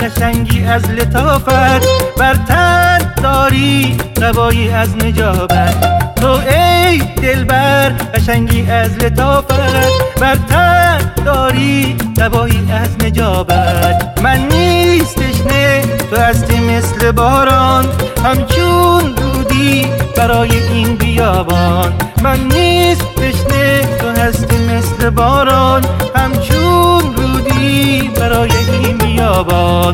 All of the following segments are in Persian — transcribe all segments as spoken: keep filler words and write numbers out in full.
قشنگی از لطافت، بر تن داری قبایی از نجابت. تو ای دلبر قشنگی از لطافت، بر تن داری قبایی از نجابت. من نیست تشنه تو هستی مثل باران، همچون رودی برای این بیابان. من نیست تشنه تو هستی مثل باران، همچون رودی برای این بیابان.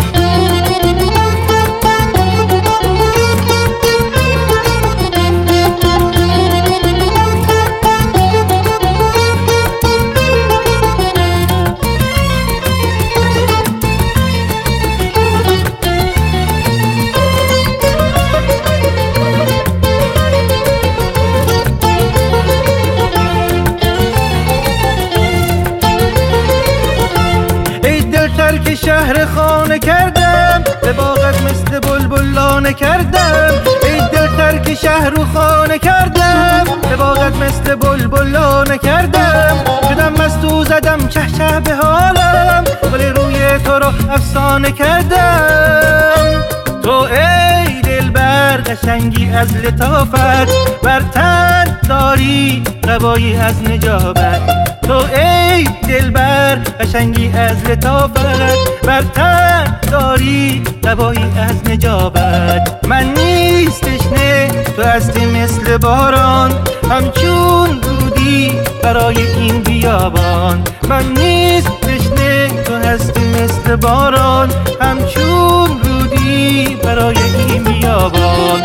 که شهر خانه کردم، به باغت مثل بلبل لانه کردم. ای دلتر که شهر و خانه کردم، به باغت مثل بلبل لانه کردم. شدم مستو زدم چه چه به حالم، ولی روی تو رو افسانه کردم. تو ای دلبر قشنگی از لطافت، بر تن داری قبایی از نجابت. تو ای دلبر قشنگی از لطافت، بر تن داری قبایی از نجابت. من نیست تشنه تو هستی مثل باران، همچون رودی برای این بیابان. من نیست تشنه تو هستی مثل باران، همچون رودی برای این بیابان.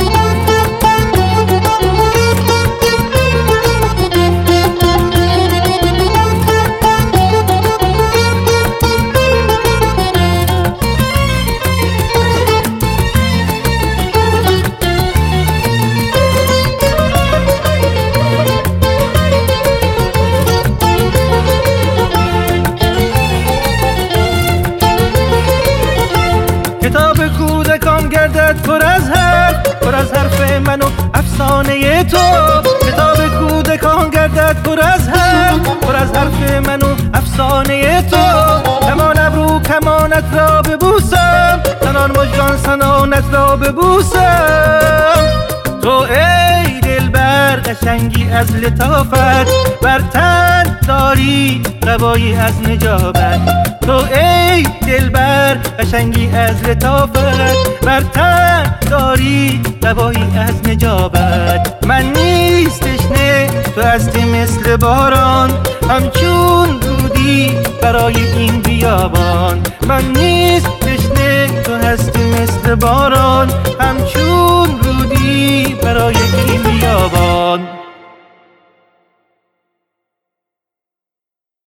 کتاب کودکان گردد پر از حرف، پر از حرف من و افسانه تو. کتاب کودکان گردد پر از حرف، پر از حرف من و افسانه تو. کمان ابرو کمانت را ببوسم، سنان مژگان سنانت را ببوسم. تو ای دلبر قشنگی از لطافت، بر تن داری قبایی از نجابت. تو ای دلبر قشنگی از لطافت، بر تن داری قبایی از نجابت. من نیست تشنه تو هستی مثل باران، همچون رودی برای این بیابان. من نیست تشنه تو هستی مثل باران، همچون رودی برای این